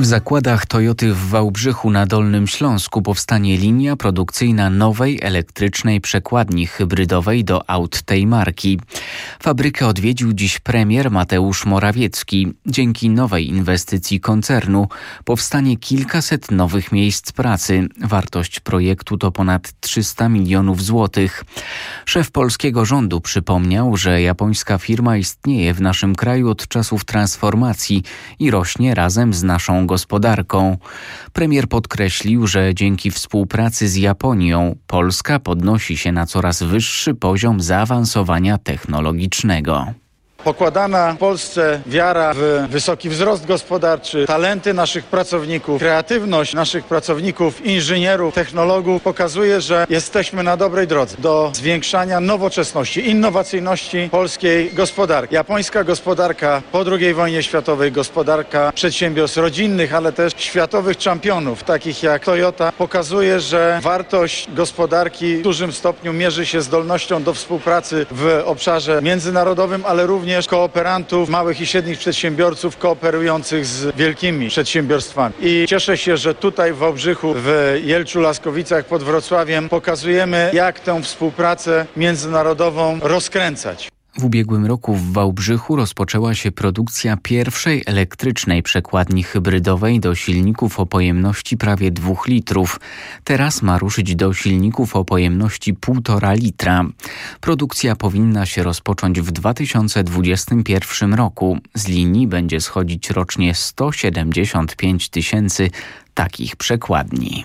W zakładach Toyoty w Wałbrzychu na Dolnym Śląsku powstanie linia produkcyjna nowej elektrycznej przekładni hybrydowej do aut tej marki. Fabrykę odwiedził dziś premier Mateusz Morawiecki. Dzięki nowej inwestycji koncernu powstanie kilkaset nowych miejsc pracy. Wartość projektu to ponad 300 milionów złotych. Szef polskiego rządu przypomniał, że japońska firma istnieje w naszym kraju od czasów transformacji i rośnie razem z naszą gospodarką. Premier podkreślił, że dzięki współpracy z Japonią Polska podnosi się na coraz wyższy poziom zaawansowania technologicznego. Pokładana w Polsce wiara w wysoki wzrost gospodarczy, talenty naszych pracowników, kreatywność naszych pracowników, inżynierów, technologów pokazuje, że jesteśmy na dobrej drodze do zwiększania nowoczesności, innowacyjności polskiej gospodarki. Japońska gospodarka po II wojnie światowej, gospodarka przedsiębiorstw rodzinnych, ale też światowych czempionów, takich jak Toyota, pokazuje, że wartość gospodarki w dużym stopniu mierzy się zdolnością do współpracy w obszarze międzynarodowym, ale również kooperantów, małych i średnich przedsiębiorców kooperujących z wielkimi przedsiębiorstwami. I cieszę się, że tutaj w Wałbrzychu, w Jelczu-Laskowicach pod Wrocławiem pokazujemy, jak tę współpracę międzynarodową rozkręcać. W ubiegłym roku w Wałbrzychu rozpoczęła się produkcja pierwszej elektrycznej przekładni hybrydowej do silników o pojemności prawie 2 litrów. Teraz ma ruszyć do silników o pojemności 1,5 litra. Produkcja powinna się rozpocząć w 2021 roku. Z linii będzie schodzić rocznie 175 000 takich przekładni.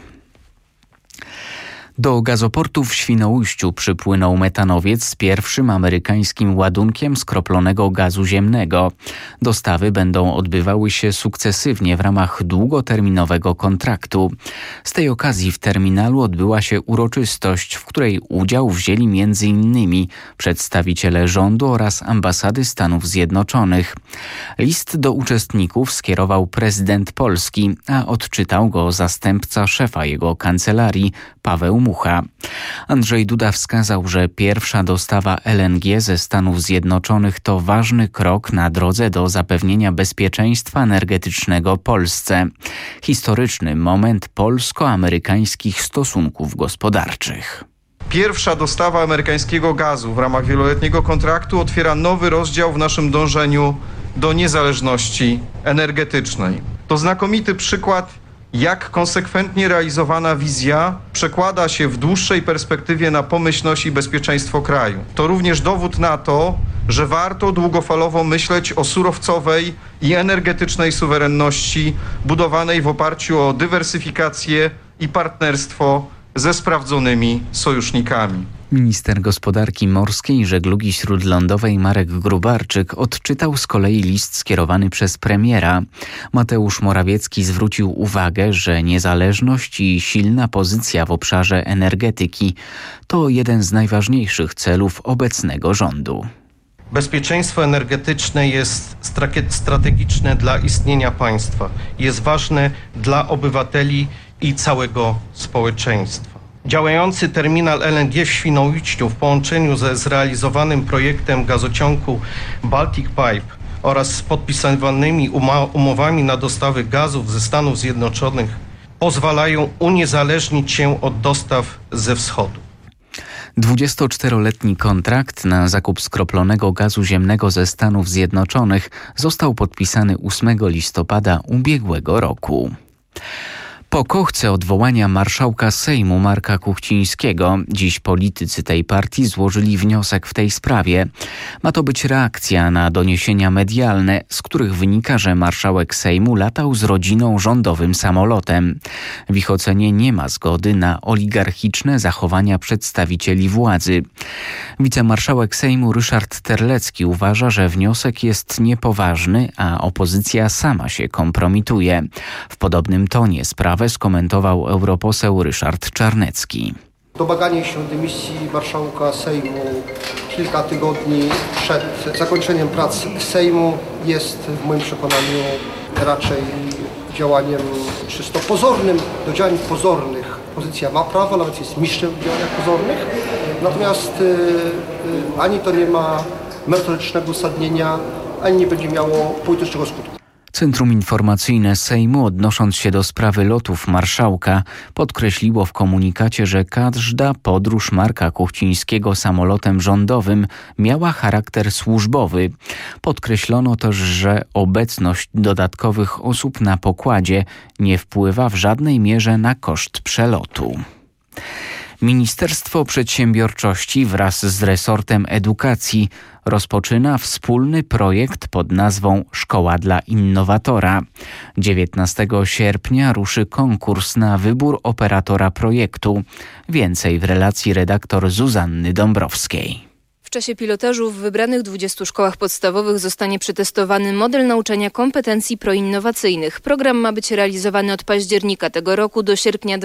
Do gazoportu w Świnoujściu przypłynął metanowiec z pierwszym amerykańskim ładunkiem skroplonego gazu ziemnego. Dostawy będą odbywały się sukcesywnie w ramach długoterminowego kontraktu. Z tej okazji w terminalu odbyła się uroczystość, w której udział wzięli m.in. przedstawiciele rządu oraz ambasady Stanów Zjednoczonych. List do uczestników skierował prezydent Polski, a odczytał go zastępca szefa jego kancelarii Paweł Mucha. Andrzej Duda wskazał, że pierwsza dostawa LNG ze Stanów Zjednoczonych to ważny krok na drodze do zapewnienia bezpieczeństwa energetycznego Polsce. Historyczny moment polsko-amerykańskich stosunków gospodarczych. Pierwsza dostawa amerykańskiego gazu w ramach wieloletniego kontraktu otwiera nowy rozdział w naszym dążeniu do niezależności energetycznej. To znakomity przykład, jak konsekwentnie realizowana wizja przekłada się w dłuższej perspektywie na pomyślność i bezpieczeństwo kraju. To również dowód na to, że warto długofalowo myśleć o surowcowej i energetycznej suwerenności budowanej w oparciu o dywersyfikację i partnerstwo ze sprawdzonymi sojusznikami. Minister Gospodarki Morskiej i Żeglugi Śródlądowej Marek Gróbarczyk odczytał z kolei list skierowany przez premiera. Mateusz Morawiecki zwrócił uwagę, że niezależność i silna pozycja w obszarze energetyki to jeden z najważniejszych celów obecnego rządu. Bezpieczeństwo energetyczne jest strategiczne dla istnienia państwa. Jest ważne dla obywateli i całego społeczeństwa. Działający terminal LNG w Świnoujściu w połączeniu ze zrealizowanym projektem gazociągu Baltic Pipe oraz z podpisanymi umowami na dostawy gazów ze Stanów Zjednoczonych pozwalają uniezależnić się od dostaw ze wschodu. 24-letni kontrakt na zakup skroplonego gazu ziemnego ze Stanów Zjednoczonych został podpisany 8 listopada ubiegłego roku. Po kochce odwołania marszałka Sejmu Marka Kuchcińskiego dziś politycy tej partii złożyli wniosek w tej sprawie. Ma to być reakcja na doniesienia medialne, z których wynika, że marszałek Sejmu latał z rodziną rządowym samolotem. W ich ocenie nie ma zgody na oligarchiczne zachowania przedstawicieli władzy. Wicemarszałek Sejmu Ryszard Terlecki uważa, że wniosek jest niepoważny, a opozycja sama się kompromituje. W podobnym tonie sprawę skomentował europoseł Ryszard Czarnecki. Domaganie się dymisji marszałka Sejmu kilka tygodni przed zakończeniem prac Sejmu jest w moim przekonaniu raczej działaniem czysto pozornym. Do działań pozornych opozycja ma prawo, nawet jest mistrzem w działaniach pozornych. Natomiast ani to nie ma merytorycznego uzasadnienia, ani nie będzie miało politycznego skutku. Centrum Informacyjne Sejmu, odnosząc się do sprawy lotów marszałka, podkreśliło w komunikacie, że każda podróż Marka Kuchcińskiego samolotem rządowym miała charakter służbowy. Podkreślono też, że obecność dodatkowych osób na pokładzie nie wpływa w żadnej mierze na koszt przelotu. Ministerstwo Przedsiębiorczości wraz z resortem edukacji rozpoczyna wspólny projekt pod nazwą Szkoła dla Innowatora. 19 sierpnia ruszy konkurs na wybór operatora projektu. Więcej w relacji redaktor Zuzanny Dąbrowskiej. W czasie pilotażu w wybranych 20 szkołach podstawowych zostanie przetestowany model nauczania kompetencji proinnowacyjnych. Program ma być realizowany od października tego roku do sierpnia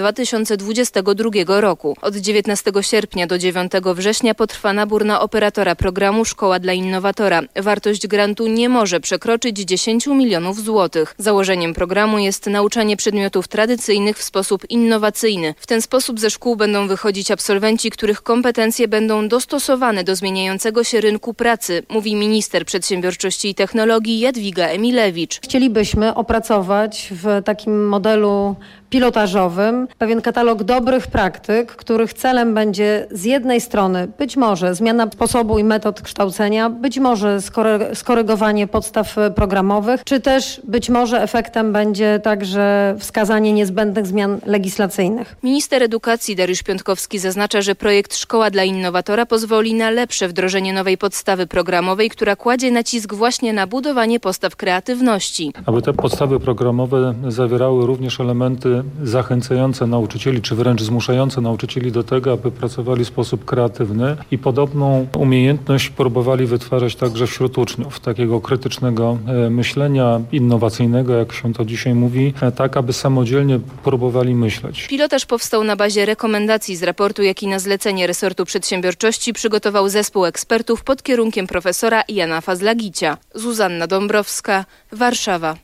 2022 roku. Od 19 sierpnia do 9 września potrwa nabór na operatora programu Szkoła dla Innowatora. Wartość grantu nie może przekroczyć 10 milionów złotych. Założeniem programu jest nauczanie przedmiotów tradycyjnych w sposób innowacyjny. W ten sposób ze szkół będą wychodzić absolwenci, których kompetencje będą dostosowane do zmieniającego się rynku pracy, mówi minister przedsiębiorczości i technologii Jadwiga Emilewicz. Chcielibyśmy opracować w takim modelu pilotażowym pewien katalog dobrych praktyk, których celem będzie z jednej strony być może zmiana sposobu i metod kształcenia, być może skorygowanie podstaw programowych, czy też być może efektem będzie także wskazanie niezbędnych zmian legislacyjnych. Minister edukacji Dariusz Piątkowski zaznacza, że projekt Szkoła dla Innowatora pozwoli na lepsze wdrożenie nowej podstawy programowej, która kładzie nacisk właśnie na budowanie postaw kreatywności. Aby te podstawy programowe zawierały również elementy zachęcające nauczycieli, czy wręcz zmuszające nauczycieli do tego, aby pracowali w sposób kreatywny i podobną umiejętność próbowali wytwarzać także wśród uczniów, takiego krytycznego myślenia, innowacyjnego, jak się to dzisiaj mówi, tak aby samodzielnie próbowali myśleć. Pilotaż powstał na bazie rekomendacji z raportu, jaki na zlecenie resortu przedsiębiorczości przygotował zespół ekspertów pod kierunkiem profesora Jana Fazlagicia. Zuzanna Dąbrowska, Warszawa.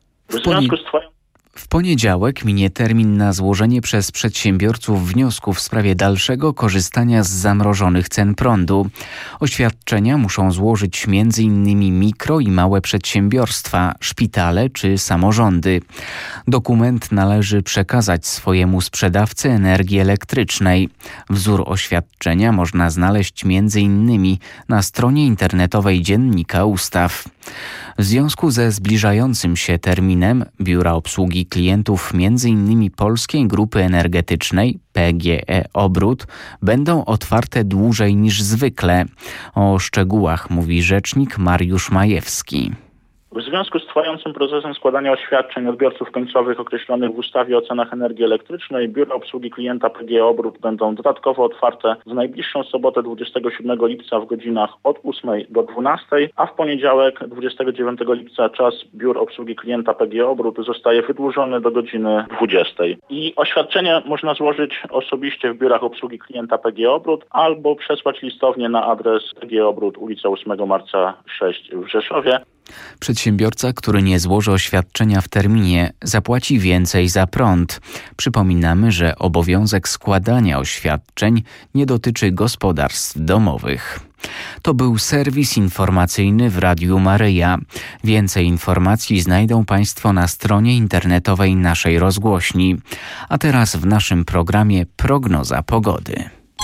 W poniedziałek minie termin na złożenie przez przedsiębiorców wniosków w sprawie dalszego korzystania z zamrożonych cen prądu. Oświadczenia muszą złożyć m.in. mikro i małe przedsiębiorstwa, szpitale czy samorządy. Dokument należy przekazać swojemu sprzedawcy energii elektrycznej. Wzór oświadczenia można znaleźć m.in. na stronie internetowej Dziennika Ustaw. W związku ze zbliżającym się terminem Biura Obsługi Klientów m.in. Polskiej Grupy Energetycznej PGE Obrót będą otwarte dłużej niż zwykle. O szczegółach mówi rzecznik Mariusz Majewski. W związku z trwającym procesem składania oświadczeń odbiorców końcowych określonych w ustawie o cenach energii elektrycznej, biura obsługi klienta PGE Obrót będą dodatkowo otwarte w najbliższą sobotę 27 lipca w godzinach od 8 do 12, a w poniedziałek 29 lipca czas biur obsługi klienta PGE Obrót zostaje wydłużony do godziny 20. I oświadczenie można złożyć osobiście w biurach obsługi klienta PGE Obrót albo przesłać listownie na adres PGE Obrót, ulica 8 marca 6 w Rzeszowie. Przedsiębiorca, który nie złoży oświadczenia w terminie, zapłaci więcej za prąd. Przypominamy, że obowiązek składania oświadczeń nie dotyczy gospodarstw domowych. To był serwis informacyjny w Radiu Maryja. Więcej informacji znajdą Państwo na stronie internetowej naszej rozgłośni. A teraz w naszym programie prognoza pogody.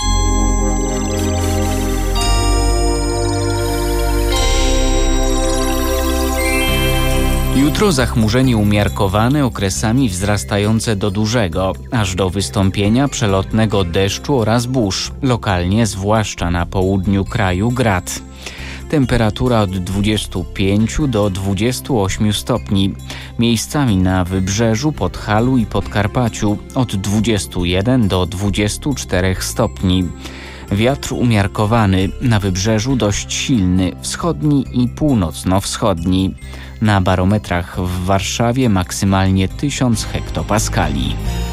Jutro zachmurzenie umiarkowane, okresami wzrastające do dużego, aż do wystąpienia przelotnego deszczu oraz burz, lokalnie zwłaszcza na południu kraju grad. Temperatura od 25 do 28 stopni. Miejscami na Wybrzeżu, Podhalu i Podkarpaciu od 21 do 24 stopni. Wiatr umiarkowany, na Wybrzeżu dość silny, wschodni i północno-wschodni. Na barometrach w Warszawie maksymalnie 1000 hektopaskali.